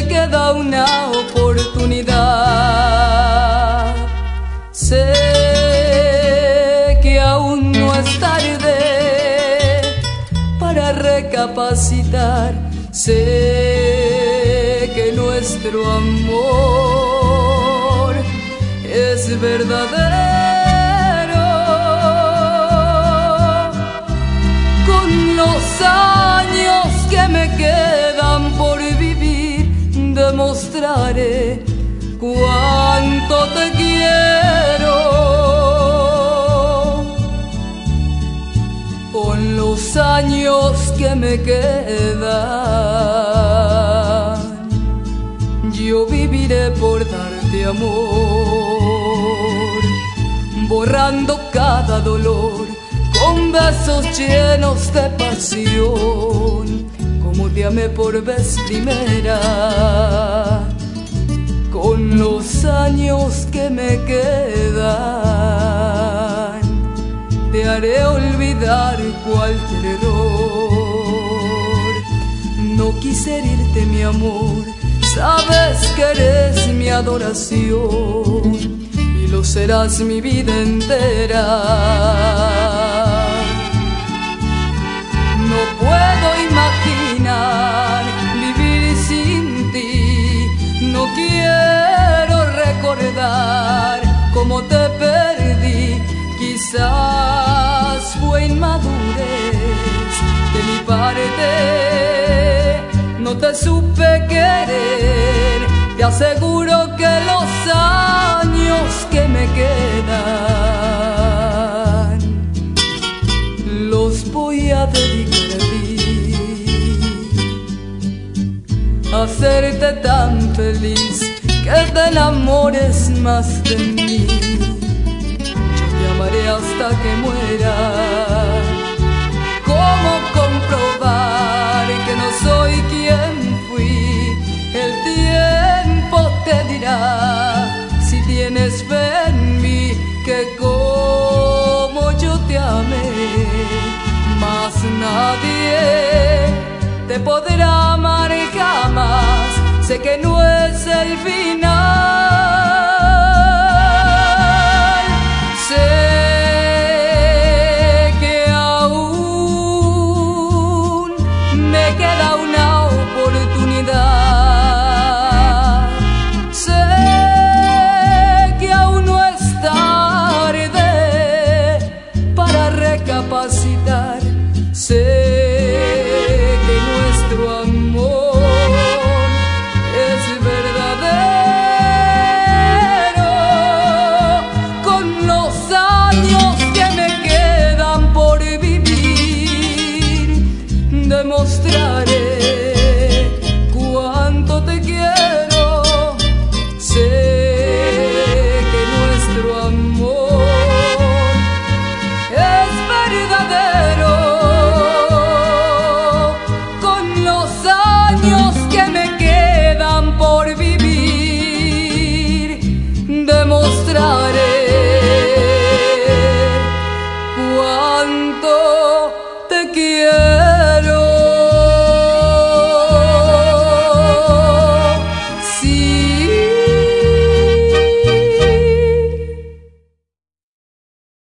me queda una oportunidad. Sé que aún no es tarde para recapacitar. Sé que nuestro amor es verdadero. Con los años que me quedan por vivir, demostraré cuánto te quiero. Con los años que me quedan, yo viviré por darte amor, borrando cada dolor con besos llenos de pasión, como te amé por vez primera. Con los años que me quedan, te haré olvidar cualquier error. No quise herirte, mi amor, sabes que eres mi adoración y lo serás mi vida entera. No puedo imaginar vivir sin ti, no quiero recordar cómo te perdí. Quizás fue inmadurez de mi parte, no te supe querer. Te aseguro que los años que me quedan los voy a dedicar a ti, a hacerte tan feliz que te enamores más de mí. Te amaré hasta que muera. ¿Cómo comprobar que no soy quien fui? El tiempo te dirá, si tienes fe en mí, que como yo te amé, más nadie te podrá amar jamás. Sé que no es el fin